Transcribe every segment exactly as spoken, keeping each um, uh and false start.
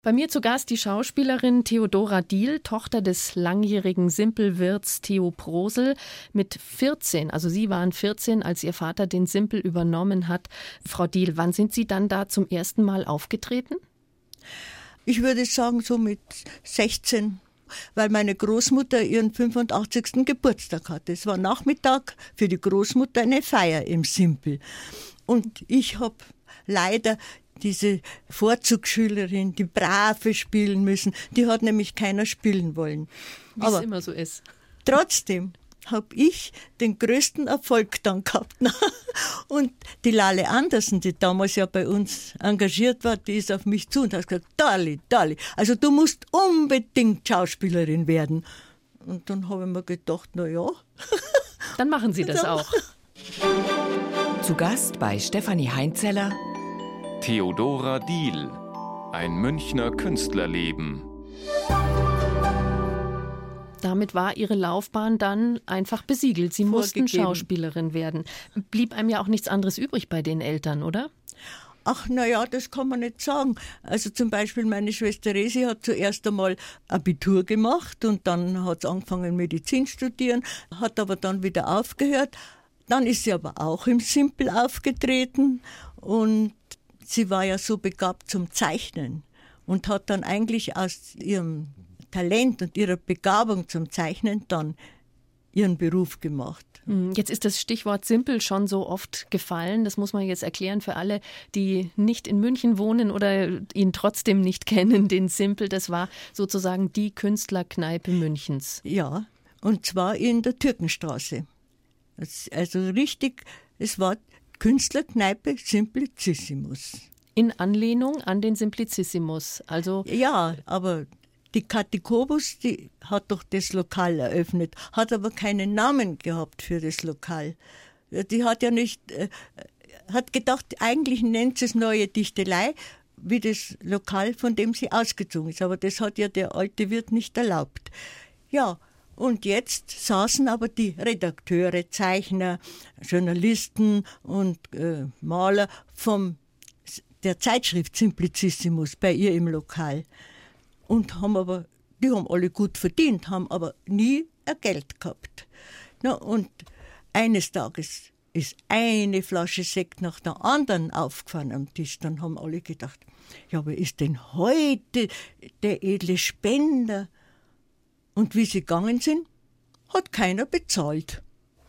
Bei mir zu Gast die Schauspielerin Theodora Diehl, Tochter des langjährigen Simpelwirts Theo Prosel. Mit vierzehn, also Sie waren vierzehn, als Ihr Vater den Simpel übernommen hat. Frau Diehl, wann sind Sie dann da zum ersten Mal aufgetreten? Ich würde sagen so mit sechzehn, weil meine Großmutter ihren fünfundachtzigsten Geburtstag hatte. Es war Nachmittag für die Großmutter eine Feier im Simpel. Und ich habe leider diese Vorzugsschülerin, die Brave spielen müssen, die hat nämlich keiner spielen wollen. Wie es immer so ist. Trotzdem habe ich den größten Erfolg dann gehabt. Und die Lale Andersen, die damals ja bei uns engagiert war, die ist auf mich zu und hat gesagt, Dali, Dali, also du musst unbedingt Schauspielerin werden. Und dann habe ich mir gedacht, na ja. Dann machen Sie das auch. Zu Gast bei Stefanie Heinzeller Theodora Diehl, ein Münchner Künstlerleben. Damit war Ihre Laufbahn dann einfach besiegelt. Sie mussten Vorgegeben. Schauspielerin werden. Blieb einem ja auch nichts anderes übrig bei den Eltern, oder? Ach, na ja, das kann man nicht sagen. Also zum Beispiel meine Schwester Resi hat zuerst einmal Abitur gemacht und dann hat sie angefangen Medizin studieren, hat aber dann wieder aufgehört. Dann ist sie aber auch im Simpel aufgetreten und sie war ja so begabt zum Zeichnen und hat dann eigentlich aus ihrem Talent und ihrer Begabung zum Zeichnen dann ihren Beruf gemacht. Jetzt ist das Stichwort Simpel schon so oft gefallen. Das muss man jetzt erklären für alle, die nicht in München wohnen oder ihn trotzdem nicht kennen. Den Simpel, das war sozusagen die Künstlerkneipe Münchens. Ja, und zwar in der Türkenstraße. Also richtig, es war Künstlerkneipe Simplicissimus. In Anlehnung an den Simplicissimus. Also ja, aber die Kathi Kobus, die hat doch das Lokal eröffnet, hat aber keinen Namen gehabt für das Lokal. Die hat ja nicht, äh, hat gedacht, eigentlich nennt sie es Neue Dichtelei, wie das Lokal, von dem sie ausgezogen ist. Aber das hat ja der alte Wirt nicht erlaubt. Ja, und jetzt saßen aber die Redakteure, Zeichner, Journalisten und äh, Maler vom, der Zeitschrift Simplicissimus bei ihr im Lokal. Und haben aber, die haben alle gut verdient, haben aber nie ein Geld gehabt. Na, und eines Tages ist eine Flasche Sekt nach der anderen aufgefahren am Tisch. Dann haben alle gedacht, ja, wer ist denn heute der edle Spender? Und wie sie gegangen sind, hat keiner bezahlt.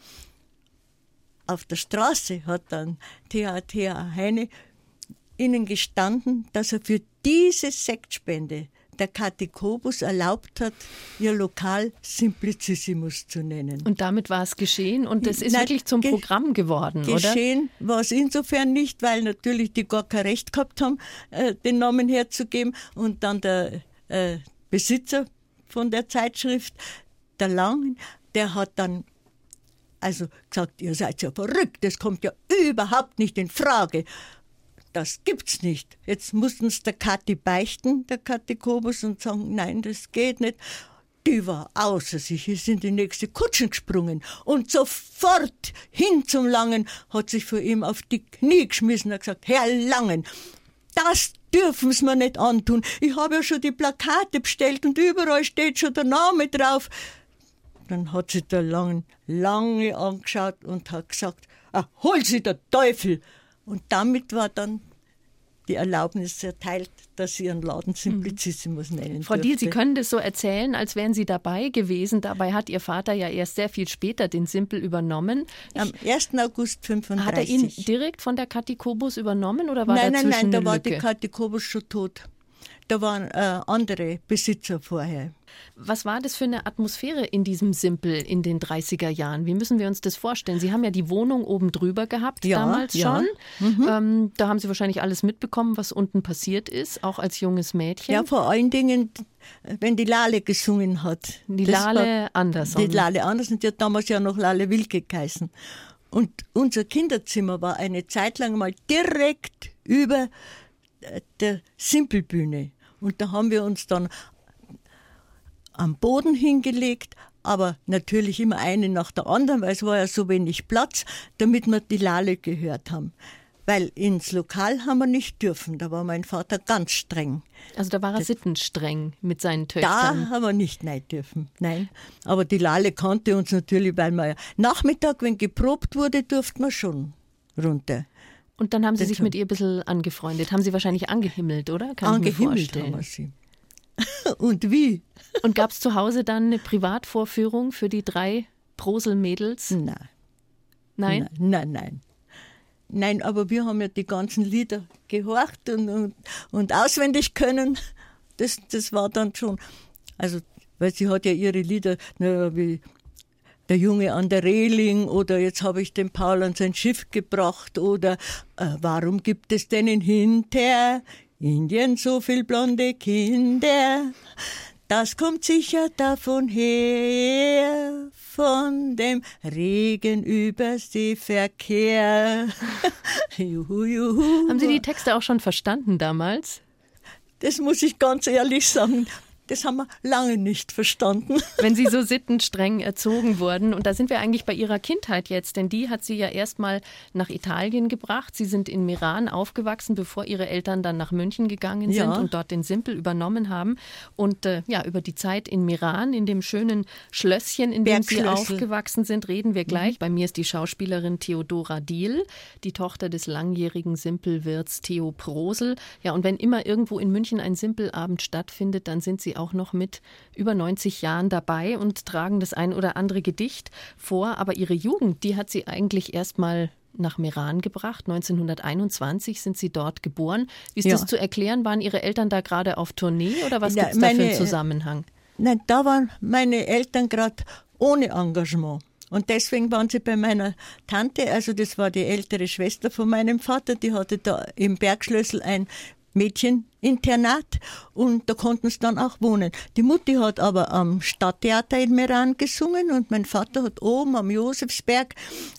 Auf der Straße hat dann T H T H Heine ihnen gestanden, dass er für diese Sektspende der Kathi Kobus erlaubt hat, ihr Lokal Simplicissimus zu nennen. Und damit war es geschehen und es ist Nein, wirklich zum ge- Programm geworden, oder? Geschehen war es insofern nicht, weil natürlich die gar kein Recht gehabt haben, äh, den Namen herzugeben. Und dann der äh, Besitzer von der Zeitschrift, der Langen, der hat dann also gesagt, ihr seid ja verrückt, das kommt ja überhaupt nicht in Frage. Das gibt's nicht. Jetzt mussten es der Kathi beichten, der Kathi Kobus, und sagen, nein, das geht nicht. Die war außer sich, ist in die nächste Kutsche gesprungen und sofort hin zum Langen, hat sich vor ihm auf die Knie geschmissen und hat gesagt, Herr Langen, das dürfen Sie mir nicht antun. Ich habe ja schon die Plakate bestellt und überall steht schon der Name drauf. Dann hat sich der Langen lange angeschaut und hat gesagt, ah, hol sie der Teufel. Und damit war dann die Erlaubnis erteilt, dass sie ihren Laden Simplicissimus nennen Frau durfte. Diehl, Sie können das so erzählen, als wären Sie dabei gewesen. Dabei hat Ihr Vater ja erst sehr viel später den Simpel übernommen. Am ersten August fünfunddreißig. Hat er ihn direkt von der Kathi Kobus übernommen oder war nein, dazwischen nein, nein, da eine war Lücke? die Kathi Kobus schon tot. Da waren äh, andere Besitzer vorher. Was war das für eine Atmosphäre in diesem Simpel in den dreißiger Jahren? Wie müssen wir uns das vorstellen? Sie haben ja die Wohnung oben drüber gehabt, Ja, damals ja. schon. Mhm. Ähm, da haben Sie wahrscheinlich alles mitbekommen, was unten passiert ist, auch als junges Mädchen. Ja, vor allen Dingen, wenn die Lale gesungen hat. Die Das Lale war, Andersson. Die Lale Andersson, die hat damals ja noch Lale Wilke geheißen. Und unser Kinderzimmer war eine Zeit lang mal direkt über der Simpelbühne. Und da haben wir uns dann am Boden hingelegt, aber natürlich immer eine nach der anderen, weil es war ja so wenig Platz, damit wir die Lale gehört haben. weil ins Lokal haben wir nicht dürfen. Da war mein Vater ganz streng. Also da war er sittenstreng mit seinen Da Töchtern. haben wir nicht rein dürfen, nein. Aber die Lale kannte uns natürlich, weil wir ja Nachmittag, wenn geprobt wurde, durften wir schon runter. Und dann haben Sie Das sich schon. mit ihr ein bisschen angefreundet. Haben Sie wahrscheinlich angehimmelt, oder? Kann Angehimmelt ich mir haben vorstellen. wir sie. Und wie? Und gab es zu Hause dann eine Privatvorführung für die drei Prosel-Mädels? Nein. Nein? Nein, nein, nein. Nein, aber wir haben ja die ganzen Lieder gehorcht und, und, und auswendig können. Das, das war dann schon, also, weil sie hat ja ihre Lieder, na, wie Der Junge an der Reling oder jetzt habe ich den Paul an sein Schiff gebracht oder äh, warum gibt es denn in Hinterindien so viel blonde Kinder? Das kommt sicher davon her, von dem Regen über Seeverkehr. Juhu, juhu. Haben Sie die Texte auch schon verstanden damals? Das muss ich ganz ehrlich sagen. Das haben wir lange nicht verstanden. Wenn Sie so sittenstreng erzogen wurden. Und da sind wir eigentlich bei Ihrer Kindheit jetzt, denn die hat Sie ja erstmal nach Italien gebracht. Sie sind in Meran aufgewachsen, bevor Ihre Eltern dann nach München gegangen sind Ja. und dort den Simpel übernommen haben. Und äh, ja, über die Zeit in Meran, in dem schönen Schlösschen, in dem Sie Bergschlössl. aufgewachsen sind, reden wir gleich. Bei mir ist die Schauspielerin Theodora Diehl, die Tochter des langjährigen Simpelwirts Theo Prosel. Ja, und wenn immer irgendwo in München ein Simpelabend stattfindet, dann sind Sie auch noch mit über neunzig Jahren dabei und tragen das ein oder andere Gedicht vor. Aber Ihre Jugend, die hat Sie eigentlich erst mal nach Meran gebracht. neunzehnhunderteinundzwanzig sind Sie dort geboren. Wie ist Ja. das zu erklären? Waren Ihre Eltern da gerade auf Tournee oder was Ja, gibt es da für einen meine- Zusammenhang? Nein, da waren meine Eltern gerade ohne Engagement. Und deswegen waren sie bei meiner Tante, also das war die ältere Schwester von meinem Vater, die hatte da im Bergschlössl ein Mädcheninternat und da konnten sie dann auch wohnen. Die Mutti hat aber am Stadttheater in Meran gesungen und mein Vater hat oben am Josefsberg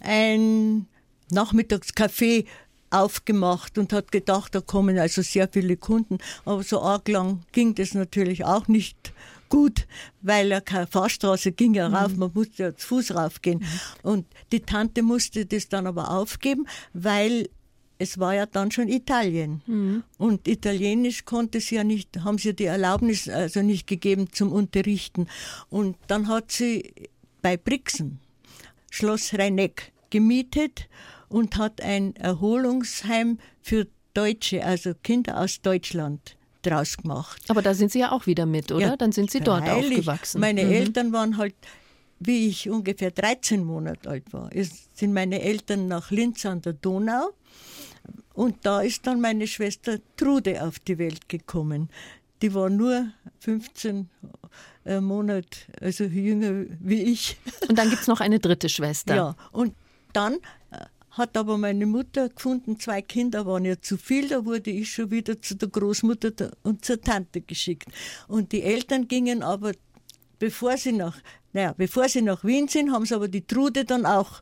ein Nachmittagscafé aufgemacht und hat gedacht, da kommen also sehr viele Kunden. Aber so arg lang ging das natürlich auch nicht gut, weil ja keine Fahrstraße ging ja rauf, man musste ja zu Fuß raufgehen. Und die Tante musste das dann aber aufgeben, weil es war ja dann schon Italien. Mhm. Und Italienisch konnte sie ja nicht, haben sie die Erlaubnis also nicht gegeben zum Unterrichten. Und dann hat sie bei Brixen Schloss Rheineck gemietet und hat ein Erholungsheim für Deutsche, also Kinder aus Deutschland, draus gemacht. Aber da sind Sie ja auch wieder mit, oder? Ja, Dann sind Sie dort freilich. aufgewachsen. Meine Mhm. Eltern waren halt, wie ich ungefähr dreizehn Monate alt war, ist, sind meine Eltern nach Linz an der Donau und da ist dann meine Schwester Trude auf die Welt gekommen. Die war nur fünfzehn äh, Monate, also jünger wie ich. Und dann gibt es noch eine dritte Schwester. Ja, und dann äh, hat aber meine Mutter gefunden, zwei Kinder waren ja zu viel, da wurde ich schon wieder zu der Großmutter da- und zur Tante geschickt. Und die Eltern gingen aber, bevor sie nach, naja, bevor sie nach Wien sind, haben sie aber die Trude dann auch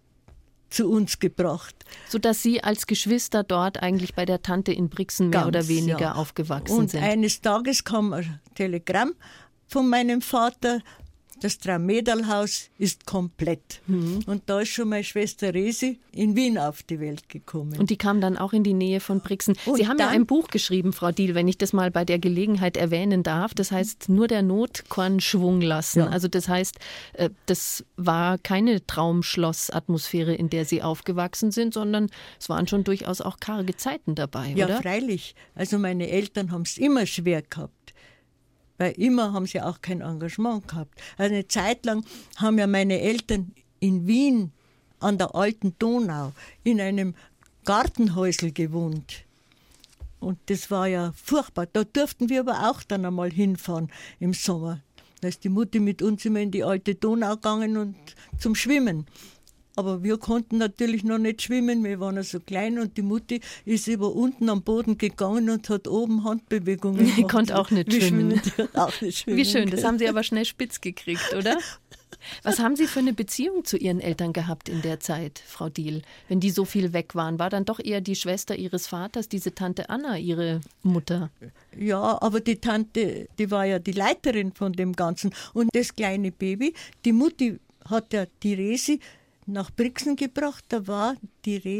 zu uns gebracht. Sodass Sie als Geschwister dort eigentlich bei der Tante in Brixen mehr Ganz, oder weniger ja. aufgewachsen Und sind. eines Tages kam ein Telegramm von meinem Vater, das Traumedalhaus ist komplett. Mhm. Und da ist schon meine Schwester Resi in Wien auf die Welt gekommen. Und die kam dann auch in die Nähe von Brixen. Und Sie haben ja dann- ein Buch geschrieben, Frau Diehl, wenn ich das mal bei der Gelegenheit erwähnen darf. Das heißt, nur der Not kann Schwung lassen. Ja. Also das heißt, äh, das war keine Traumschloss-Atmosphäre, in der Sie aufgewachsen sind, sondern es waren schon durchaus auch karge Zeiten dabei, Ja, oder? freilich. Also meine Eltern haben es immer schwer gehabt. Weil immer haben sie auch kein Engagement gehabt. Also eine Zeit lang haben ja meine Eltern in Wien an der alten Donau in einem Gartenhäusl gewohnt. Und das war ja furchtbar. Da durften wir aber auch dann einmal hinfahren im Sommer. Da ist die Mutti mit uns immer in die alte Donau gegangen und zum Schwimmen. Aber wir konnten natürlich noch nicht schwimmen, wir waren ja so klein und die Mutti ist über unten am Boden gegangen und hat oben Handbewegungen gemacht. Die konnte auch nicht Wie schwimmen. Die hat auch nicht schwimmen Wie schön, das können. haben Sie aber schnell spitz gekriegt, oder? Was haben Sie für eine Beziehung zu Ihren Eltern gehabt in der Zeit, Frau Diehl? Wenn die so viel weg waren, war dann doch eher die Schwester Ihres Vaters, diese Tante Anna, Ihre Mutter? Ja, aber die Tante, die war ja die Leiterin von dem Ganzen. Und das kleine Baby, die Mutti hat ja die Resi nach Brixen gebracht, da war die Resi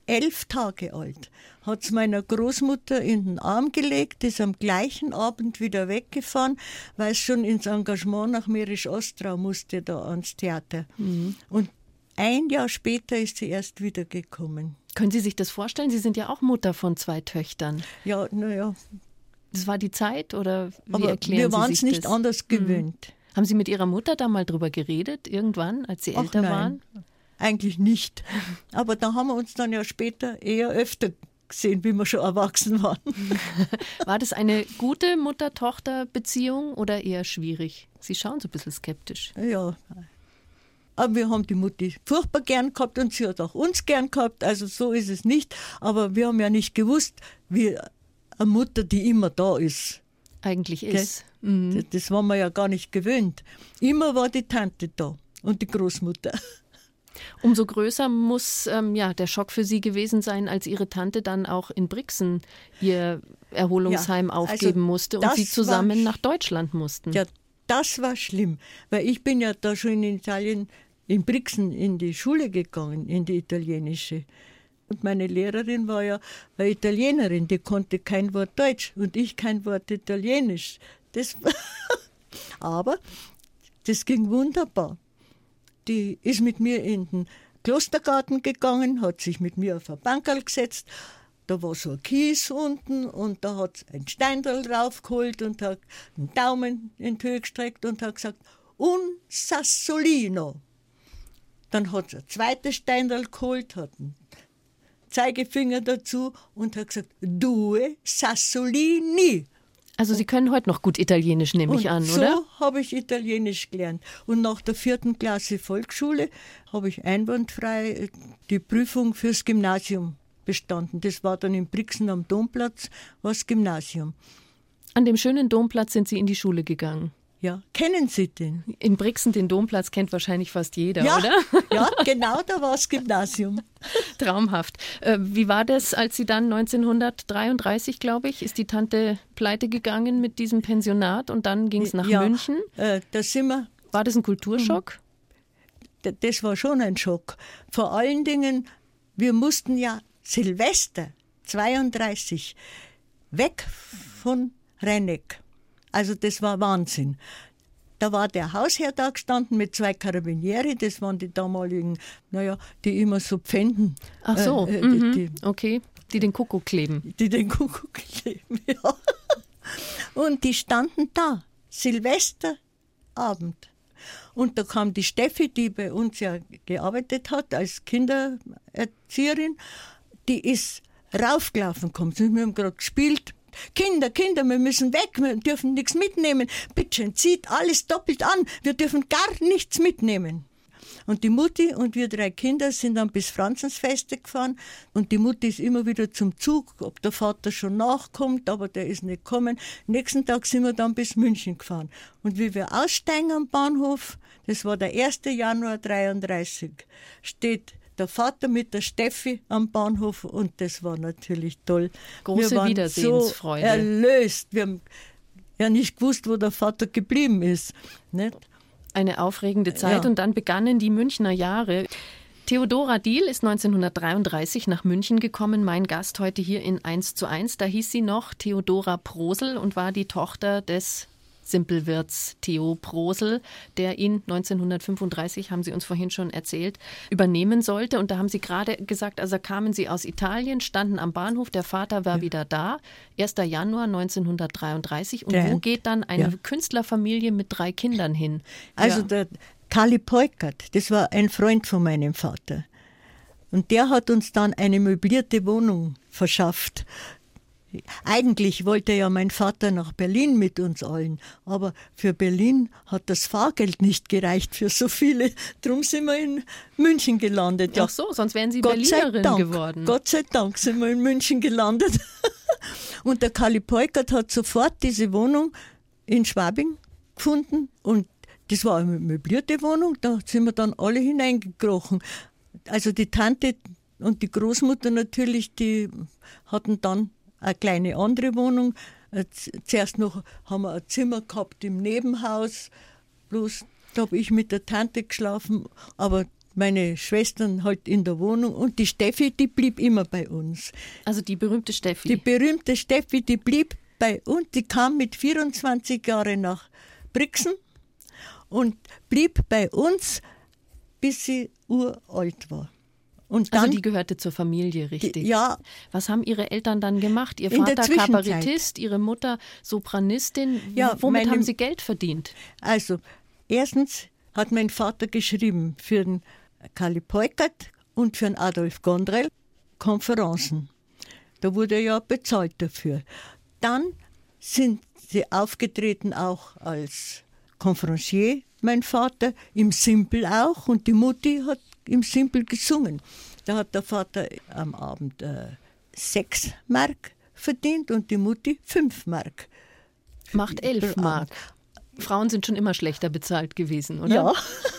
elf Tage alt, hat es meiner Großmutter in den Arm gelegt, ist am gleichen Abend wieder weggefahren, weil es schon ins Engagement nach Mährisch-Ostrau musste, da ans Theater. Mhm. Und ein Jahr später ist sie erst wiedergekommen. Können Sie sich das vorstellen? Sie sind ja auch Mutter von zwei Töchtern. Ja, naja. Das war die Zeit oder wie Aber erklären wir Sie waren sich es nicht das? anders gewöhnt. Mhm. Haben Sie mit Ihrer Mutter da mal drüber geredet, irgendwann, als Sie Ach, älter nein, waren? Eigentlich nicht. Aber da haben wir uns dann ja später eher öfter gesehen, wie wir schon erwachsen waren. War das eine gute Mutter-Tochter-Beziehung oder eher schwierig? Sie schauen so ein bisschen skeptisch. Ja, aber wir haben die Mutti furchtbar gern gehabt und sie hat auch uns gern gehabt, also so ist es nicht. Aber wir haben ja nicht gewusst, wie eine Mutter, die immer da ist. Eigentlich Gell? ist. Mhm. Das, das waren wir ja gar nicht gewöhnt. Immer war die Tante da und die Großmutter. Umso größer muss ähm, ja, der Schock für Sie gewesen sein, als Ihre Tante dann auch in Brixen ihr Erholungsheim Ja, also aufgeben musste und das Sie zusammen war, nach Deutschland mussten. Ja, das war schlimm, weil ich bin ja da schon in Italien, in Brixen, in die Schule gegangen, in die italienische. Und meine Lehrerin war ja eine Italienerin, die konnte kein Wort Deutsch und ich kein Wort Italienisch. Das aber das ging wunderbar. Die ist mit mir in den Klostergarten gegangen, hat sich mit mir auf ein Bankerl gesetzt. Da war so ein Kies unten und da hat sie ein Steindl draufgeholt und hat einen Daumen in die Höhe gestreckt und hat gesagt, un Sassolino. Dann hat sie ein zweites Steindl geholt, hat einen Zeigefinger dazu und hat gesagt, due Sassolini. Also Sie können heute noch gut Italienisch, nehme ich an, so oder? So habe ich Italienisch gelernt. Und nach der vierten Klasse Volksschule habe ich einwandfrei die Prüfung fürs Gymnasium bestanden. Das war dann in Brixen am Domplatz, war das Gymnasium. An dem schönen Domplatz sind Sie in die Schule gegangen. Ja, kennen Sie den? In Brixen den Domplatz kennt wahrscheinlich fast jeder, ja, oder? Ja, genau, da war das Gymnasium. Traumhaft. Äh, wie war das, als Sie dann neunzehnhundertdreiunddreißig, glaube ich, ist die Tante pleite gegangen mit diesem Pensionat und dann ging es nach ja, München? Äh, da sind wir. War das ein Kulturschock? Das war schon ein Schock. Vor allen Dingen, wir mussten ja Silvester zweiunddreißig weg von Reineck. Also das war Wahnsinn. Da war der Hausherr da gestanden mit zwei Karabinieri, das waren die damaligen, naja, die immer so pfänden. Ach so, äh, mhm. die, okay, die den Kuckuck kleben. Die den Kuckuck kleben, ja. Und die standen da, Silvesterabend. Und da kam die Steffi, die bei uns ja gearbeitet hat als Kindererzieherin, die ist raufgelaufen, kommt. Wir haben gerade gespielt. Kinder, Kinder, wir müssen weg, wir dürfen nichts mitnehmen. Bitte schön, zieht alles doppelt an, wir dürfen gar nichts mitnehmen. Und die Mutti und wir drei Kinder sind dann bis Franzensfeste gefahren und die Mutti ist immer wieder zum Zug, ob der Vater schon nachkommt, aber der ist nicht gekommen. Nächsten Tag sind wir dann bis München gefahren. Und wie wir aussteigen am Bahnhof, das war der erste Januar dreiunddreißig, steht der Vater mit der Steffi am Bahnhof und das war natürlich toll. Große wir waren Wiedersehensfreude. So erlöst. Wir haben ja nicht gewusst, wo der Vater geblieben ist. Nicht? Eine aufregende Zeit ja. Und dann begannen die Münchner Jahre. Theodora Diehl ist neunzehnhundertdreiunddreißig nach München gekommen, mein Gast heute hier in eins zu eins. Da hieß sie noch Theodora Prosel und war die Tochter des Simpelwirts Theo Prosel, der ihn neunzehnhundertfünfunddreißig, haben Sie uns vorhin schon erzählt, übernehmen sollte. Und da haben Sie gerade gesagt, also kamen Sie aus Italien, standen am Bahnhof, der Vater war ja. wieder da, erster Januar neunzehnhundertdreiunddreißig. Und wo geht dann eine ja. Künstlerfamilie mit drei Kindern hin? Also ja. der Kali Peukert, das war ein Freund von meinem Vater. Und der hat uns dann eine möblierte Wohnung verschafft. Eigentlich wollte ja mein Vater nach Berlin mit uns allen, aber für Berlin hat das Fahrgeld nicht gereicht für so viele. Drum sind wir in München gelandet. Ja. Ach so, sonst wären Sie Gott Berlinerin Dank, geworden. Gott sei Dank sind wir in München gelandet. Und der Kali Peukert hat sofort diese Wohnung in Schwabing gefunden und das war eine möblierte Wohnung, da sind wir dann alle hineingekrochen. Also die Tante und die Großmutter natürlich, die hatten dann eine kleine andere Wohnung. Zuerst noch haben wir ein Zimmer gehabt im Nebenhaus. Bloß da habe ich mit der Tante geschlafen. Aber meine Schwestern halt in der Wohnung und die Steffi, die blieb immer bei uns. Also die berühmte Steffi. Die berühmte Steffi, die blieb bei uns, die kam mit vierundzwanzig Jahren nach Brixen und blieb bei uns, bis sie uralt war. Und dann, also die gehörte zur Familie, richtig? Die, ja. Was haben Ihre Eltern dann gemacht? Ihr Vater Kabarettist, Ihre Mutter Sopranistin. Ja, womit meine, haben Sie Geld verdient? Also, erstens hat mein Vater geschrieben für den Kali Peukert und für den Adolf Gondrell Konferenzen. Da wurde er ja bezahlt dafür. Dann sind sie aufgetreten auch als Konferencier, mein Vater, im Simpel auch, und die Mutti hat im Simpel gesungen. Da hat der Vater am Abend äh, sechs Mark verdient und die Mutti fünf Mark. Macht elf Mark. Frauen sind schon immer schlechter bezahlt gewesen, oder? Ja.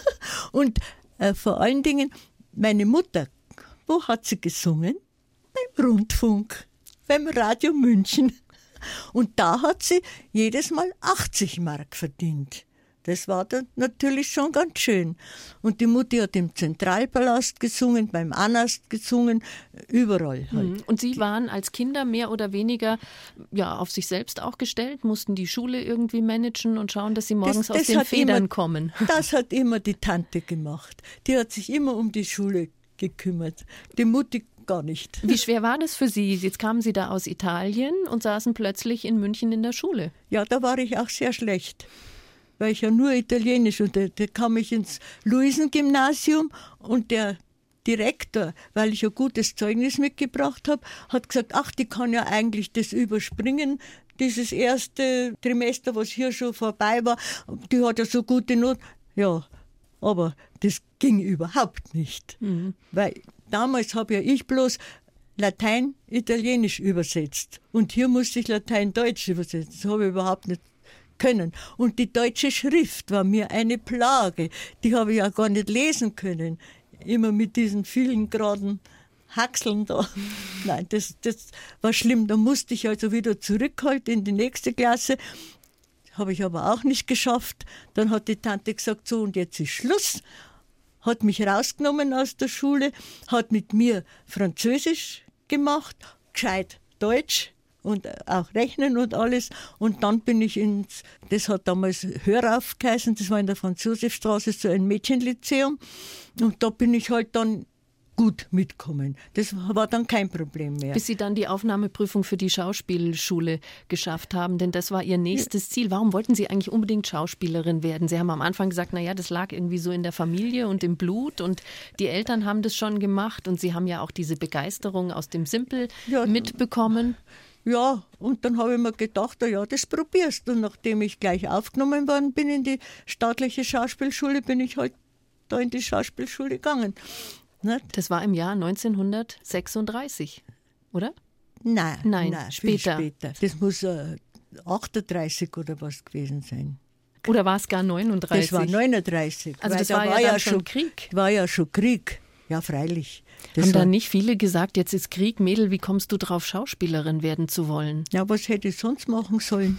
Und äh, vor allen Dingen, meine Mutter, wo hat sie gesungen? Beim Rundfunk, beim Radio München. Und da hat sie jedes Mal achtzig Mark verdient. Das war dann natürlich schon ganz schön. Und die Mutti hat im Zentralpalast gesungen, beim Anast gesungen, überall halt. Und Sie waren als Kinder mehr oder weniger ja, auf sich selbst auch gestellt, mussten die Schule irgendwie managen und schauen, dass Sie morgens das, das aus den Federn immer, kommen. Das hat immer die Tante gemacht. Die hat sich immer um die Schule gekümmert. Die Mutti gar nicht. Wie schwer war das für Sie? Jetzt kamen Sie da aus Italien und saßen plötzlich in München in der Schule. Ja, da war ich auch sehr schlecht. Weil ich ja nur Italienisch, und da, da kam ich ins Luisengymnasium und der Direktor, weil ich ein gutes Zeugnis mitgebracht habe, hat gesagt, ach, die kann ja eigentlich das überspringen, dieses erste Trimester, was hier schon vorbei war, die hat ja so gute Noten. Ja, aber das ging überhaupt nicht. Mhm. Weil damals habe ja ich bloß Latein, Italienisch übersetzt und hier musste ich Latein, Deutsch übersetzen. Das habe ich überhaupt nicht können. Und die deutsche Schrift war mir eine Plage. Die habe ich ja gar nicht lesen können. Immer mit diesen vielen geraden Haxeln da. Nein, das, das war schlimm. Da musste ich also wieder zurück halt in die nächste Klasse. Habe ich aber auch nicht geschafft. Dann hat die Tante gesagt, so und jetzt ist Schluss. Hat mich rausgenommen aus der Schule, hat mit mir Französisch gemacht, gescheit Deutsch. Und auch Rechnen und alles. Und dann bin ich ins, das hat damals Hörauf geheißen, das war in der Franz-Josef-Straße, so ein Mädchenlyzeum. Und da bin ich halt dann gut mitgekommen. Das war dann kein Problem mehr. Bis Sie dann die Aufnahmeprüfung für die Schauspielschule geschafft haben, denn das war Ihr nächstes Ziel. Warum wollten Sie eigentlich unbedingt Schauspielerin werden? Sie haben am Anfang gesagt, naja, das lag irgendwie so in der Familie und im Blut und die Eltern haben das schon gemacht und Sie haben ja auch diese Begeisterung aus dem Simpel ja, mitbekommen. Ja, und dann habe ich mir gedacht, ja, das probierst du. Und nachdem ich gleich aufgenommen worden bin in die staatliche Schauspielschule, bin ich halt da in die Schauspielschule gegangen. Nicht? Das war im Jahr neunzehnhundertsechsunddreißig, oder? Nein, nein, nein später. Viel später. Das muss äh, achtunddreißig oder was gewesen sein. Oder war es gar neununddreißig? Das war neununddreißig. Also das da war, war ja, ja dann schon Krieg. War ja schon Krieg. Ja, freilich. Das Haben da nicht viele gesagt, jetzt ist Krieg, Mädel, wie kommst du drauf, Schauspielerin werden zu wollen? Ja, was hätte ich sonst machen sollen?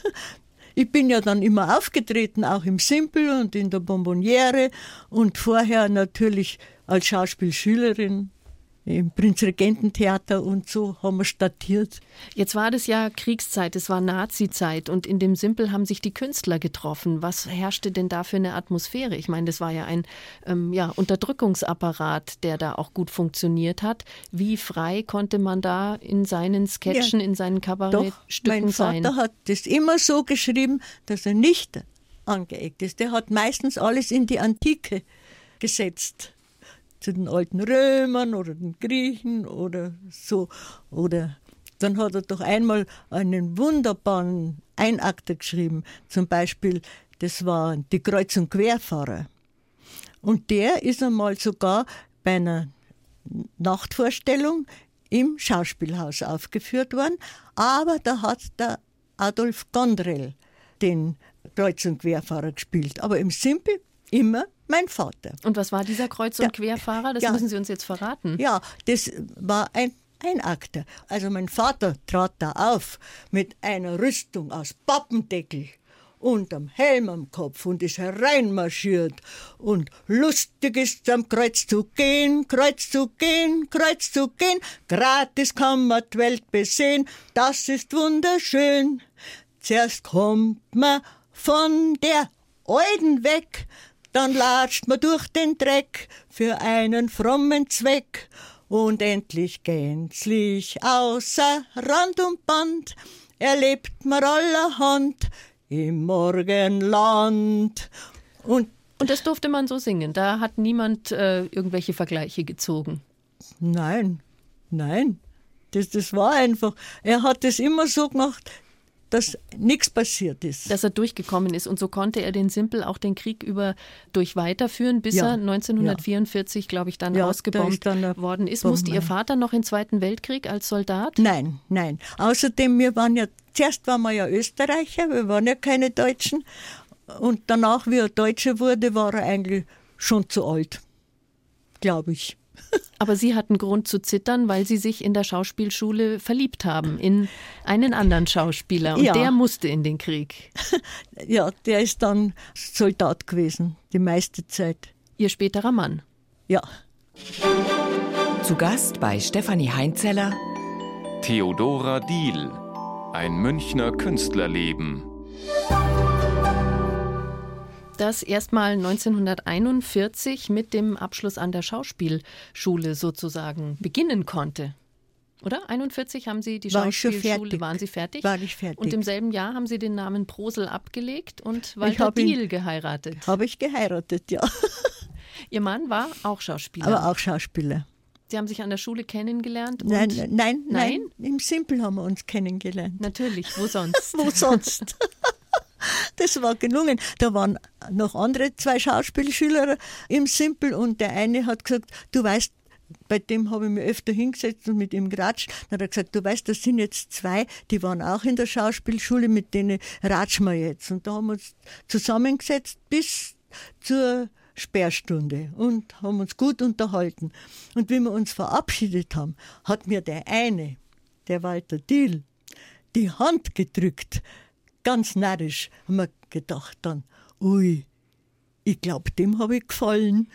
Ich bin ja dann immer aufgetreten, auch im Simpel und in der Bonbonniere und vorher natürlich als Schauspielschülerin im Prinzregententheater und so haben wir statiert. Jetzt war das ja Kriegszeit, es war Nazi-Zeit und in dem Simpel haben sich die Künstler getroffen. Was herrschte denn da für eine Atmosphäre? Ich meine, das war ja ein ähm, ja, Unterdrückungsapparat, der da auch gut funktioniert hat. Wie frei konnte man da in seinen Sketchen, ja, in seinen Kabarettstücken sein? Mein Vater hat das immer so geschrieben, dass er nicht angeeckt ist. Der hat meistens alles in die Antike gesetzt. Zu den alten Römern oder den Griechen oder so. Oder dann hat er doch einmal einen wunderbaren Einakter geschrieben. Zum Beispiel, das war die Kreuz- und Querfahrer. Und der ist einmal sogar bei einer Nachtvorstellung im Schauspielhaus aufgeführt worden. Aber da hat der Adolf Gondrell den Kreuz- und Querfahrer gespielt. Aber im Simpel immer mein Vater. Und was war dieser Kreuz- und ja, Querfahrer? Das ja, müssen Sie uns jetzt verraten. Ja, das war ein Einakter. Also mein Vater trat da auf mit einer Rüstung aus Pappendeckel und am Helm am Kopf und ist hereinmarschiert. Und lustig ist am Kreuz zu gehen, Kreuz zu gehen, Kreuz zu gehen. Gratis kann man die Welt besehen, das ist wunderschön. Zuerst kommt man von der Euden weg, dann latscht man durch den Dreck für einen frommen Zweck. Und endlich gänzlich außer Rand und Band erlebt man allerhand im Morgenland. Und, und das durfte man so singen? Da hat niemand äh, irgendwelche Vergleiche gezogen? Nein, nein. Das, das war einfach, er hat es immer so gemacht, dass nichts passiert ist. Dass er durchgekommen ist. Und so konnte er den Simpel auch den Krieg über durch weiterführen, bis ja, er neunzehnhundertvierundvierzig, ja. glaube ich, dann ja, ausgebombt dann worden ist. Bombe. Musste Ihr Vater noch in den Zweiten Weltkrieg als Soldat? Nein, nein. Außerdem, wir waren ja, zuerst waren wir ja Österreicher, wir waren ja keine Deutschen. Und danach, wie er Deutscher wurde, war er eigentlich schon zu alt, glaube ich. Aber Sie hatten Grund zu zittern, weil Sie sich in der Schauspielschule verliebt haben, in einen anderen Schauspieler. Und ja. der musste in den Krieg. Ja, der ist dann Soldat gewesen, die meiste Zeit. Ihr späterer Mann? Ja. Zu Gast bei Stefanie Heinzeller Theodora Diehl, ein Münchner Künstlerleben. Das erstmal neunzehnhunderteinundvierzig mit dem Abschluss an der Schauspielschule sozusagen beginnen konnte. Oder? einundvierzig haben Sie die War Schauspielschule, waren Sie fertig? War ich fertig. Und im selben Jahr haben Sie den Namen Prosel abgelegt und Walter Diehl geheiratet. Habe ich geheiratet, ja. Ihr Mann war auch Schauspieler? Aber auch Schauspieler. Sie haben sich an der Schule kennengelernt? Und nein, nein, nein, nein, im Simpel haben wir uns kennengelernt. Natürlich, wo sonst? Wo sonst? Das war gelungen. Da waren noch andere zwei Schauspielschüler im Simpel und der eine hat gesagt, du weißt, bei dem habe ich mich öfter hingesetzt und mit ihm geratscht. Dann hat er gesagt, du weißt, das sind jetzt zwei, die waren auch in der Schauspielschule, mit denen ratschen wir jetzt. Und da haben wir uns zusammengesetzt bis zur Sperrstunde und haben uns gut unterhalten. Und wie wir uns verabschiedet haben, hat mir der eine, der Walter Diehl, die Hand gedrückt. Ganz narrisch haben wir gedacht dann, ui, ich glaube, dem habe ich gefallen.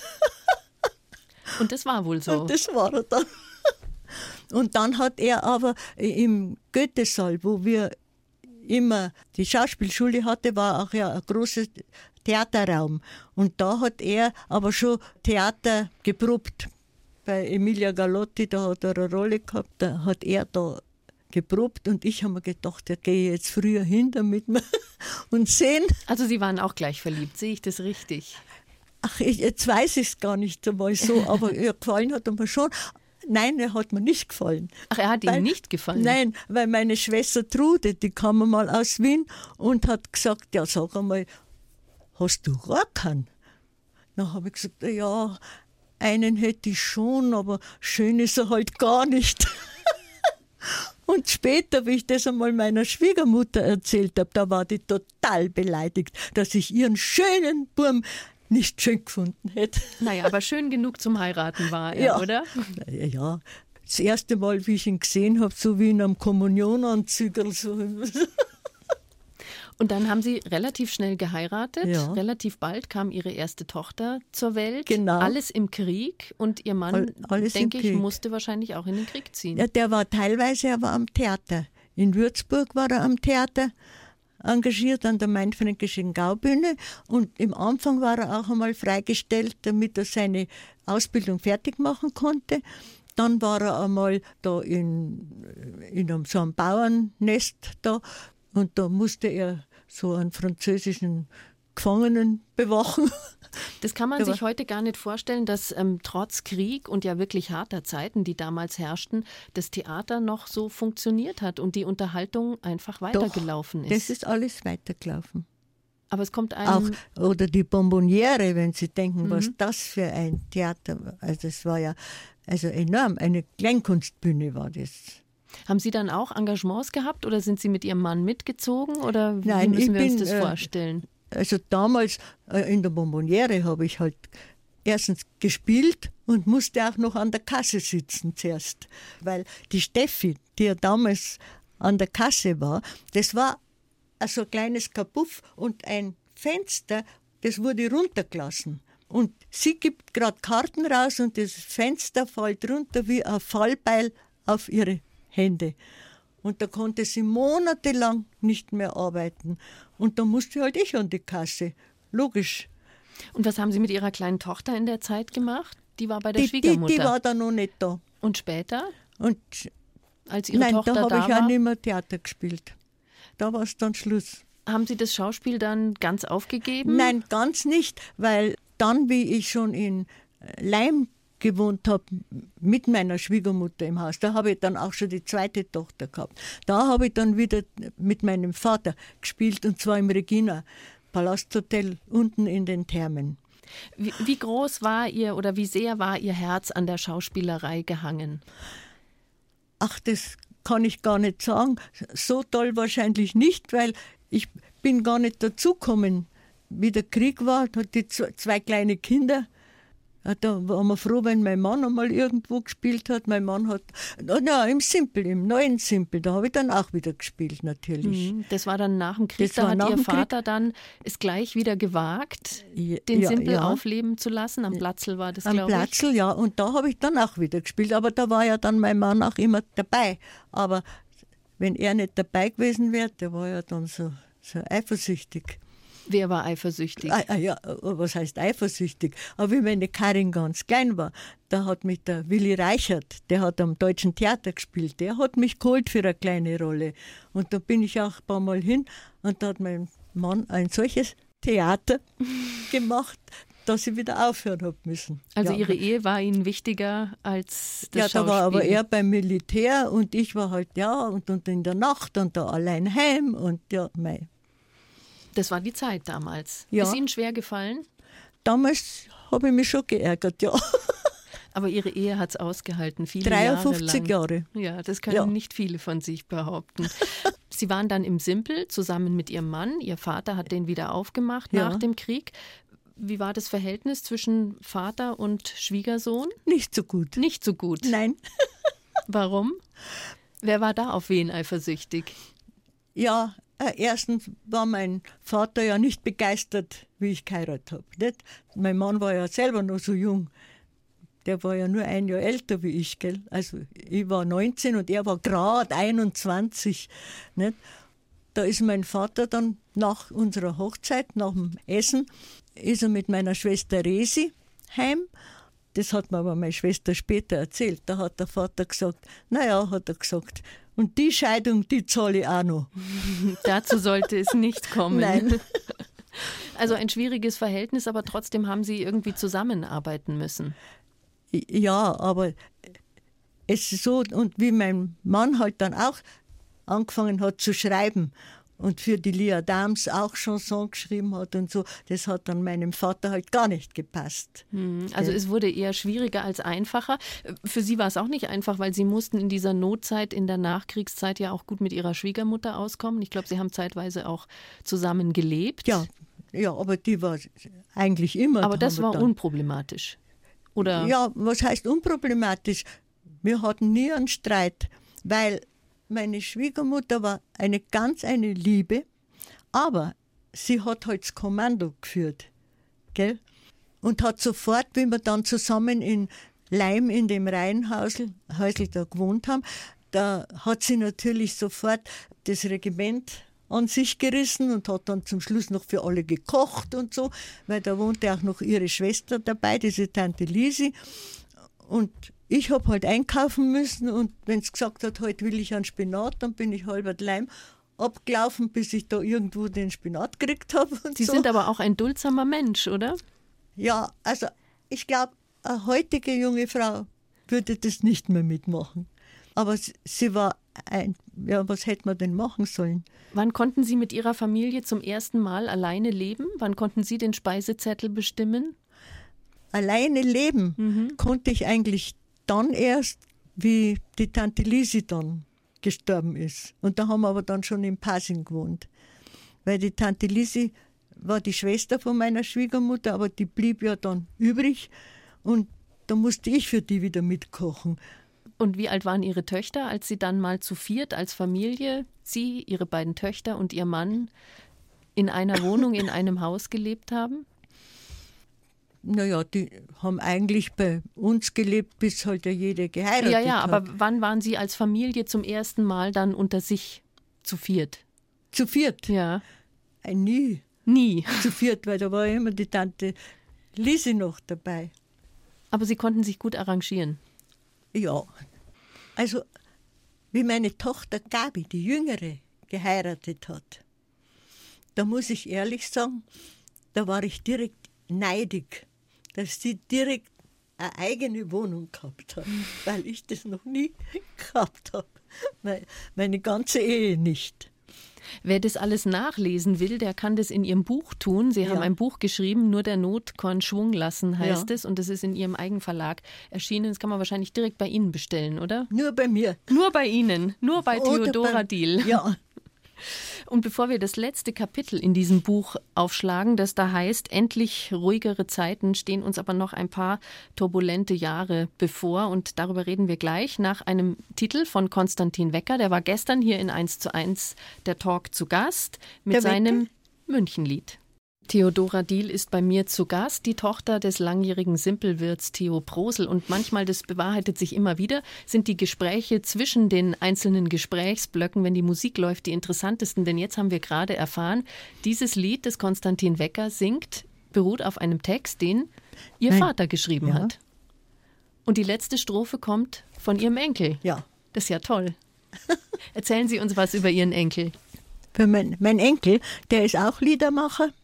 Und das war wohl so. Und das war er dann. Und dann hat er aber im Goethesaal, wo wir immer die Schauspielschule hatte, war auch ja ein großer Theaterraum. Und da hat er aber schon Theater geprobt. Bei Emilia Galotti, da hat er eine Rolle gehabt, da hat er da geprobt und ich habe mir gedacht, da gehe ich jetzt früher hin, damit wir uns sehen. Also Sie waren auch gleich verliebt, sehe ich das richtig? Ach, ich, jetzt weiß ich es gar nicht einmal so, aber er gefallen hat er mir schon. Nein, er hat mir nicht gefallen. Ach, er hat weil, Ihnen nicht gefallen? Nein, weil meine Schwester Trude, die kam mal aus Wien und hat gesagt, ja, sag einmal, hast du gar keinen? Dann habe ich gesagt, ja, einen hätte ich schon, aber schön ist er halt gar nicht. Und später, wie ich das einmal meiner Schwiegermutter erzählt habe, da war die total beleidigt, dass ich ihren schönen Burm nicht schön gefunden hätte. Naja, aber schön genug zum Heiraten war er, ja. oder? Ja, das erste Mal, wie ich ihn gesehen habe, so wie in einem Kommunionanzügel. So. Und dann haben Sie relativ schnell geheiratet. Ja. Relativ bald kam Ihre erste Tochter zur Welt. Genau. Alles im Krieg. Und Ihr Mann, All, denke ich, musste wahrscheinlich auch in den Krieg ziehen. Ja, der war teilweise aber am Theater. In Würzburg war er am Theater engagiert, an der Mainfränkischen Gaubühne. Und im Anfang war er auch einmal freigestellt, damit er seine Ausbildung fertig machen konnte. Dann war er einmal da in, in einem, so einem Bauernnest da. Und da musste er so einen französischen Gefangenen bewachen. Das kann man Aber sich heute gar nicht vorstellen, dass ähm, trotz Krieg und ja wirklich harter Zeiten, die damals herrschten, das Theater noch so funktioniert hat und die Unterhaltung einfach weitergelaufen Doch, ist. Das ist alles weitergelaufen. Aber es kommt einem... Auch, oder die Bonbonniere, wenn Sie denken, mhm. was das für ein Theater war. Also es war ja also enorm, eine Kleinkunstbühne war das. Haben Sie dann auch Engagements gehabt oder sind Sie mit Ihrem Mann mitgezogen oder wie Nein, müssen ich wir bin, uns das äh, vorstellen? Also damals äh, in der Bonbonniere habe ich halt erstens gespielt und musste auch noch an der Kasse sitzen zuerst. Weil die Steffi, die ja damals an der Kasse war, das war also ein kleines Kapuff und ein Fenster, das wurde runtergelassen. Und sie gibt gerade Karten raus und das Fenster fällt runter wie ein Fallbeil auf ihre Hände. Und da konnte sie monatelang nicht mehr arbeiten. Und da musste halt ich an die Kasse. Logisch. Und was haben Sie mit Ihrer kleinen Tochter in der Zeit gemacht? Die war bei der Die, Schwiegermutter. die, die war da noch nicht da. Und später? Und Als Ihre nein, Tochter da da habe ich war? auch nicht mehr Theater gespielt. Da war es dann Schluss. Haben Sie das Schauspiel dann ganz aufgegeben? Nein, ganz nicht, weil dann, wie ich schon in Leim gewohnt habe, mit meiner Schwiegermutter im Haus, da habe ich dann auch schon die zweite Tochter gehabt. Da habe ich dann wieder mit meinem Vater gespielt, und zwar im Regina Palasthotel unten in den Thermen. Wie, wie groß war Ihr oder wie sehr war Ihr Herz an der Schauspielerei gehangen? Ach, das kann ich gar nicht sagen. So toll wahrscheinlich nicht, weil ich bin gar nicht dazugekommen. Wie der Krieg war, hatte die zwei kleine Kinder. Ja, da waren wir froh, wenn mein Mann einmal irgendwo gespielt hat. Mein Mann hat, na, im Simpel, im neuen Simpel, da habe ich dann auch wieder gespielt, natürlich. Mhm, das war dann nach dem Krieg, Das da war hat nach Ihr dem Vater dann es gleich wieder gewagt, Ja, den ja, Simpel ja. aufleben zu lassen. Am Platzl war das, Am glaube ich. Platzl, ja, und da habe ich dann auch wieder gespielt. Aber da war ja dann mein Mann auch immer dabei. Aber wenn er nicht dabei gewesen wäre, der war ja dann so, so eifersüchtig. Wer war eifersüchtig? Ah, ah, ja, was heißt eifersüchtig? Aber wie meine Karin ganz klein war, da hat mich der Willi Reichert, der hat am Deutschen Theater gespielt, der hat mich geholt für eine kleine Rolle. Und da bin ich auch ein paar Mal hin und da hat mein Mann ein solches Theater gemacht, dass ich wieder aufhören habe müssen. Also ja. Ihre Ehe war Ihnen wichtiger als das Ja, Schauspiel? da war aber er beim Militär und ich war halt, ja, und, und in der Nacht und da allein heim und ja, mei. Das war die Zeit damals. Ja. Ist Ihnen schwer gefallen? Damals habe ich mich schon geärgert, ja. Aber Ihre Ehe hat es ausgehalten, viele dreiundfünfzig Jahre Jahre. lang. Ja, das können Ja. nicht viele von sich behaupten. Sie waren dann im Simpel zusammen mit Ihrem Mann. Ihr Vater hat den wieder aufgemacht Ja. nach dem Krieg. Wie war das Verhältnis zwischen Vater und Schwiegersohn? Nicht so gut. Nicht so gut. Nein. Warum? Wer war da auf wen eifersüchtig? Ja, äh, erstens war mein Vater ja nicht begeistert, wie ich geheiratet habe. Nicht? Mein Mann war ja selber noch so jung. Der war ja nur ein Jahr älter wie ich, gell? Also ich war neunzehn und er war gerade einundzwanzig. Nicht? Da ist mein Vater dann nach unserer Hochzeit, nach dem Essen, ist er mit meiner Schwester Resi heim. Das hat mir aber meine Schwester später erzählt. Da hat der Vater gesagt, naja, hat er gesagt, und die Scheidung, die zahle ich auch noch. Dazu sollte es nicht kommen. Nein. Also ein schwieriges Verhältnis, aber trotzdem haben Sie irgendwie zusammenarbeiten müssen. Ja, aber es ist so, und wie mein Mann halt dann auch angefangen hat zu schreiben und für die Lia Dams auch Chanson geschrieben hat und so, das hat dann meinem Vater halt gar nicht gepasst. Also Ja. es wurde eher schwieriger als einfacher. Für Sie war es auch nicht einfach, weil Sie mussten in dieser Notzeit, in der Nachkriegszeit ja auch gut mit Ihrer Schwiegermutter auskommen. Ich glaube, Sie haben zeitweise auch zusammen gelebt. Ja, ja, aber die war eigentlich immer. Aber das haben wir war dann- unproblematisch. Oder? Ja, was heißt unproblematisch? Wir hatten nie einen Streit, weil meine Schwiegermutter war eine ganz eine Liebe, aber sie hat halt das Kommando geführt, gell? Und hat sofort, wie wir dann zusammen in Leim in dem Reihenhausl Häusl da gewohnt haben, da hat sie natürlich sofort das Regiment an sich gerissen und hat dann zum Schluss noch für alle gekocht und so, weil da wohnte auch noch ihre Schwester dabei, diese Tante Lisi. Und ich habe halt einkaufen müssen und wenn sie gesagt hat, heute will ich einen Spinat, dann bin ich halber Leim abgelaufen, bis ich da irgendwo den Spinat gekriegt habe. Sie so. sind aber auch ein duldsamer Mensch, oder? Ja, also ich glaube, eine heutige junge Frau würde das nicht mehr mitmachen. Aber sie, sie war ein, ja, was hätte man denn machen sollen? Wann konnten Sie mit Ihrer Familie zum ersten Mal alleine leben? Wann konnten Sie den Speisezettel bestimmen? Alleine leben Mhm. konnte ich eigentlich dann erst, wie die Tante Lisi dann gestorben ist. Und da haben wir aber dann schon in Pasing gewohnt. Weil die Tante Lisi war die Schwester von meiner Schwiegermutter, aber die blieb ja dann übrig und da musste ich für die wieder mitkochen. Und wie alt waren Ihre Töchter, als Sie dann mal zu viert als Familie, Sie, Ihre beiden Töchter und Ihr Mann, in einer Wohnung, in einem Haus gelebt haben? Naja, die haben eigentlich bei uns gelebt, bis halt ja jeder geheiratet hat. Ja, ja, aber wann waren Sie als Familie zum ersten Mal dann unter sich zu viert? Zu viert? Ja. Äh, nie. Nie. Zu viert, weil da war immer die Tante Lisi noch dabei. Aber Sie konnten sich gut arrangieren? Ja. Also, wie meine Tochter Gabi, die Jüngere, geheiratet hat, da muss ich ehrlich sagen, da war ich direkt neidig, dass sie direkt eine eigene Wohnung gehabt hat, weil ich das noch nie gehabt habe. Meine ganze Ehe nicht. Wer das alles nachlesen will, der kann das in Ihrem Buch tun. Sie haben Ja. ein Buch geschrieben, Nur der Not kann Schwung lassen, heißt Ja. es. Und das ist in Ihrem Eigenverlag erschienen. Das kann man wahrscheinlich direkt bei Ihnen bestellen, oder? Nur bei mir. Nur bei Ihnen, nur bei Oder Theodora bei- Diehl. Ja. Und bevor wir das letzte Kapitel in diesem Buch aufschlagen, das da heißt, endlich ruhigere Zeiten, stehen uns aber noch ein paar turbulente Jahre bevor. Und darüber reden wir gleich nach einem Titel von Konstantin Wecker. Der war gestern hier in eins zu eins der Talk zu Gast mit Der Wecker? seinem Münchenlied. Theodora Diehl ist bei mir zu Gast, die Tochter des langjährigen Simpelwirts Theo Prosel. Und manchmal, das bewahrheitet sich immer wieder, sind die Gespräche zwischen den einzelnen Gesprächsblöcken, wenn die Musik läuft, die interessantesten. Denn jetzt haben wir gerade erfahren, dieses Lied, das Konstantin Wecker singt, beruht auf einem Text, den Ihr Nein. Vater geschrieben Ja. hat. Und die letzte Strophe kommt von Ihrem Enkel. Ja. Das ist ja toll. Erzählen Sie uns was über Ihren Enkel. Für mein, mein Enkel, der ist auch Liedermacher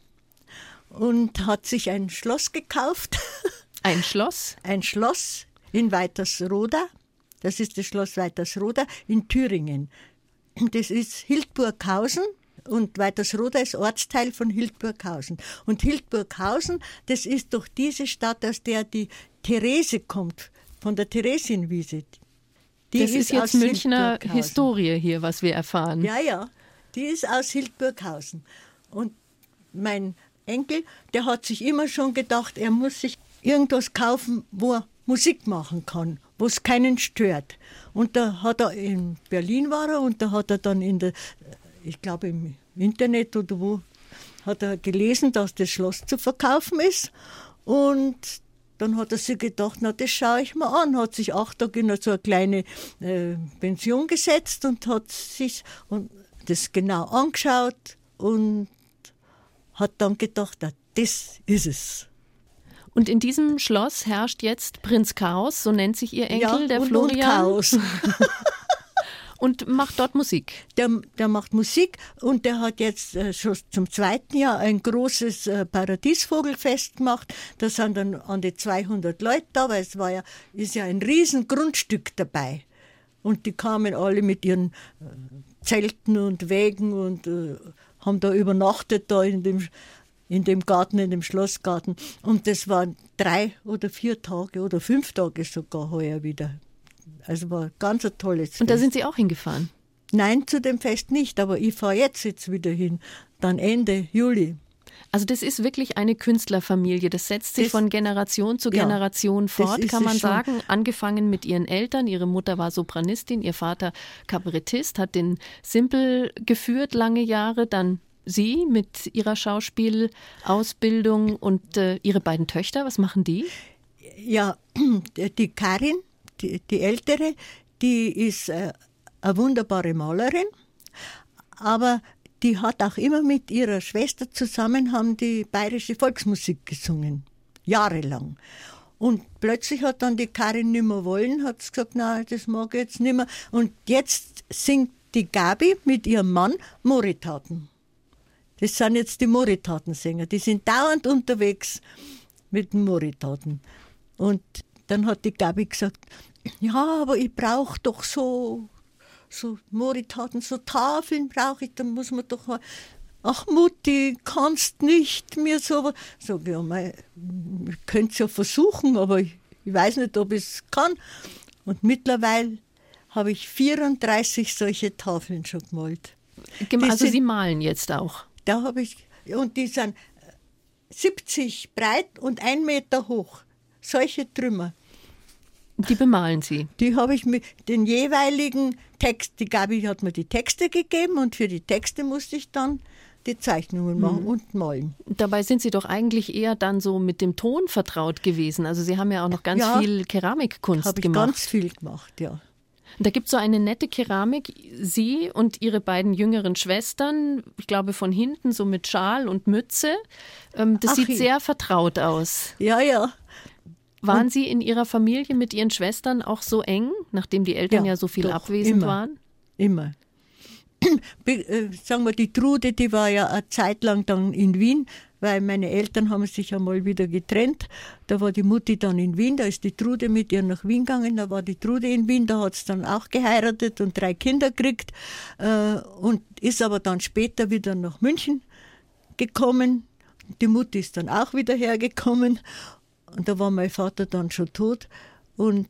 und hat sich ein Schloss gekauft. Ein Schloss? Ein Schloss in Weitersroda. Das ist das Schloss Weitersroda in Thüringen. Das ist Hildburghausen und Weitersroda ist Ortsteil von Hildburghausen. Und Hildburghausen, das ist doch diese Stadt, aus der die Therese kommt, von der Theresienwiese. Die Das ist jetzt aus Münchner Hildburghausen. Historie hier, was wir erfahren. Ja, ja, die ist aus Hildburghausen. Und mein Enkel, der hat sich immer schon gedacht, er muss sich irgendwas kaufen, wo er Musik machen kann, wo es keinen stört. Und da hat er, in Berlin war er, und da hat er dann in der, ich glaube im Internet oder wo, hat er gelesen, dass das Schloss zu verkaufen ist. Und dann hat er sich gedacht, na, das schaue ich mal an. Hat sich acht Tage in so eine kleine äh, Pension gesetzt und hat sich und das genau angeschaut und hat dann gedacht, na, das ist es. Und in diesem Schloss herrscht jetzt Prinz Chaos, so nennt sich Ihr Enkel, ja, der und, Florian. Und Chaos. Und macht dort Musik. Der, der macht Musik und der hat jetzt äh, schon zum zweiten Jahr ein großes äh, Paradiesvogelfest gemacht. Da sind dann an die zweihundert Leute da, weil es war ja, ist ja ein riesen Grundstück dabei. Und die kamen alle mit ihren äh, Zelten und Wägen und äh, haben da übernachtet da in dem, in dem Garten, in dem Schlossgarten. Und das waren drei oder vier Tage oder fünf Tage sogar heuer wieder. Also war ein ganz ein tolles Fest. Und da sind Sie auch hingefahren? Nein, zu dem Fest nicht, aber ich fahre jetzt, jetzt wieder hin, dann Ende Juli. Also das ist wirklich eine Künstlerfamilie. Das setzt sich Das- von Generation zu Ja, Generation das fort, ist kann es man schon. sagen. Angefangen mit Ihren Eltern. Ihre Mutter war Sopranistin, Ihr Vater Kabarettist, hat den Simpel geführt lange Jahre. Dann Sie mit Ihrer Schauspielausbildung und äh, Ihre beiden Töchter. Was machen die? Ja, die Karin, die, die Ältere, die ist äh, eine wunderbare Malerin, aber die hat auch immer mit ihrer Schwester zusammen, haben die bayerische Volksmusik gesungen, jahrelang. Und plötzlich hat dann die Karin nicht mehr wollen, hat gesagt, nein, das mag ich jetzt nicht mehr. Und jetzt singt die Gabi mit ihrem Mann Moritaten. Das sind jetzt die Moritatensänger, die sind dauernd unterwegs mit den Moritaten. Und dann hat die Gabi gesagt, ja, aber ich brauche doch so, so Moritaten, so Tafeln brauche ich, dann muss man doch mal, ach Mutti, kannst nicht mir so, sag ich, ja, mei, ich könnte es ja versuchen, aber ich, ich weiß nicht, ob ich es kann. Und mittlerweile habe ich vierunddreißig solche Tafeln schon gemalt. Gem- Die Also sind- Sie malen jetzt auch. Da habe ich, und die sind siebzig breit und ein Meter hoch. Solche Trümmer. Die bemalen Sie? Die habe ich mit den jeweiligen Text, die Gabi hat mir die Texte gegeben und für die Texte musste ich dann die Zeichnungen machen mhm. und malen. Dabei sind Sie doch eigentlich eher dann so mit dem Ton vertraut gewesen. Also Sie haben ja auch noch ganz ja, viel Keramikkunst hab ich gemacht. Ganz viel gemacht, ja. Da gibt es so eine nette Keramik, Sie und Ihre beiden jüngeren Schwestern, ich glaube von hinten so mit Schal und Mütze. Das Ach, sieht sehr vertraut aus. Ja, ja. Waren und Sie in Ihrer Familie mit Ihren Schwestern auch so eng, nachdem die Eltern ja, ja so viel doch, abwesend immer, waren? Immer. Sagen wir, die Trude, die war ja eine Zeit lang dann in Wien, weil meine Eltern haben sich einmal wieder getrennt. Da war die Mutti dann in Wien, da ist die Trude mit ihr nach Wien gegangen, da war die Trude in Wien, da hat sie dann auch geheiratet und drei Kinder gekriegt und ist aber dann später wieder nach München gekommen. Die Mutti ist dann auch wieder hergekommen und da war mein Vater dann schon tot und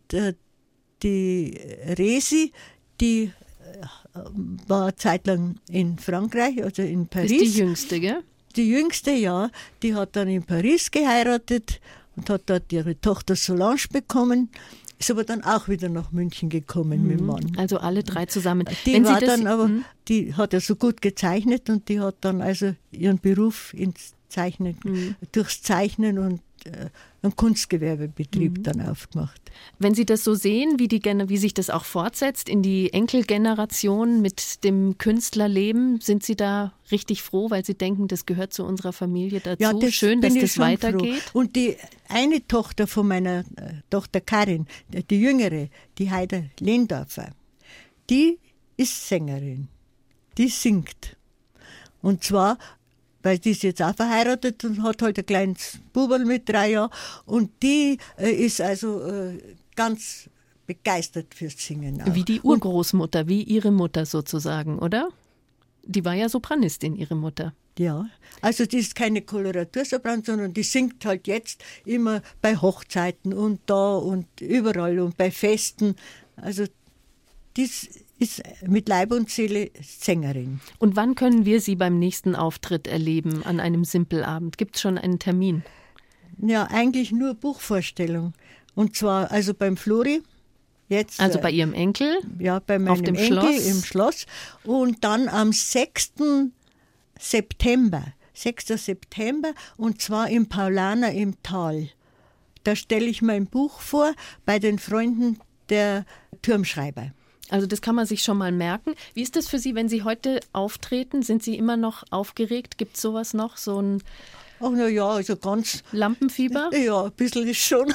die Resi, die war eine Zeit lang in Frankreich, also in Paris. Das ist die Jüngste, gell? Die Jüngste, ja. Die hat dann in Paris geheiratet und hat dort ihre Tochter Solange bekommen. Ist aber dann auch wieder nach München gekommen mhm. mit dem Mann. Also alle drei zusammen. Die Wenn war Sie das, dann aber, mhm. die hat ja so gut gezeichnet und die hat dann also ihren Beruf ins Zeichnen, mhm. durchs Zeichnen und äh, einen Kunstgewerbebetrieb mhm. dann aufgemacht. Wenn Sie das so sehen, wie, die, wie sich das auch fortsetzt in die Enkelgeneration mit dem Künstlerleben, sind Sie da richtig froh, weil Sie denken, das gehört zu unserer Familie dazu? Ja, das schön, dass das schon weitergeht. Froh. Und die eine Tochter von meiner äh, Tochter Karin, die jüngere, die Heide Lehndorfer, die ist Sängerin. Die singt. Und zwar weil die ist jetzt auch verheiratet und hat halt ein kleines Buberl mit drei Jahren. Und die äh, ist also äh, ganz begeistert fürs Singen auch. Wie die Urgroßmutter, wie ihre Mutter sozusagen, oder? Die war ja Sopranistin, ihre Mutter. Ja, also die ist keine Koloratursopran, sondern die singt halt jetzt immer bei Hochzeiten und da und überall und bei Festen. Also die ist mit Leib und Seele Sängerin. Und wann können wir Sie beim nächsten Auftritt erleben an einem Simpelabend? Gibt es schon einen Termin? Ja, eigentlich nur Buchvorstellung. Und zwar also beim Flori. Jetzt, also bei Ihrem Enkel? Ja, bei meinem auf dem Enkel Schloss. im Schloss. Und dann am sechsten September. sechster September und zwar im Paulaner im Tal. Da stelle ich mein Buch vor bei den Freunden der Turmschreiber. Also das kann man sich schon mal merken. Wie ist das für Sie, wenn Sie heute auftreten? Sind Sie immer noch aufgeregt? Gibt es sowas noch? So ein Ach na ja, also ganz... Lampenfieber? Ja, ein bisschen ist schon.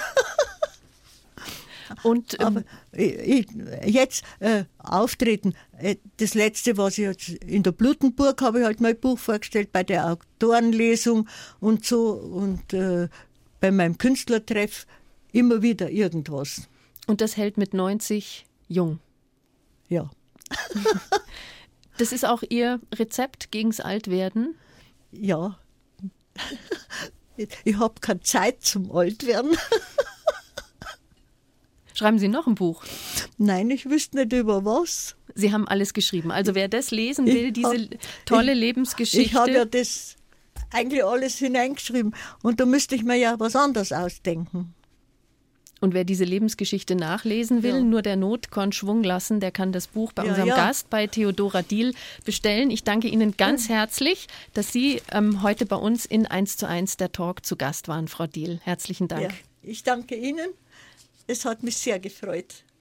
Und, ähm, Aber ich, jetzt äh, auftreten, äh, das letzte, was ich jetzt in der Blutenburg habe ich halt mein Buch vorgestellt, bei der Autorenlesung und so und äh, bei meinem Künstlertreff immer wieder irgendwas. Und das hält mit neunzig jung? Ja. Das ist auch Ihr Rezept gegens Altwerden? Ja. Ich habe keine Zeit zum Altwerden. Schreiben Sie noch ein Buch? Nein, ich wüsste nicht über was. Sie haben alles geschrieben. Also wer das lesen will, hab, diese tolle ich, Lebensgeschichte. Ich habe ja das eigentlich alles hineingeschrieben. Und da müsste ich mir ja was anderes ausdenken. Und wer diese Lebensgeschichte nachlesen will, ja. nur der Not kann Schwung lassen, der kann das Buch bei ja, unserem ja. Gast, bei Theodora Diehl, bestellen. Ich danke Ihnen ganz ja. herzlich, dass Sie ähm, heute bei uns in eins zu eins der Talk zu Gast waren, Frau Diehl. Herzlichen Dank. Ja, ich danke Ihnen. Es hat mich sehr gefreut.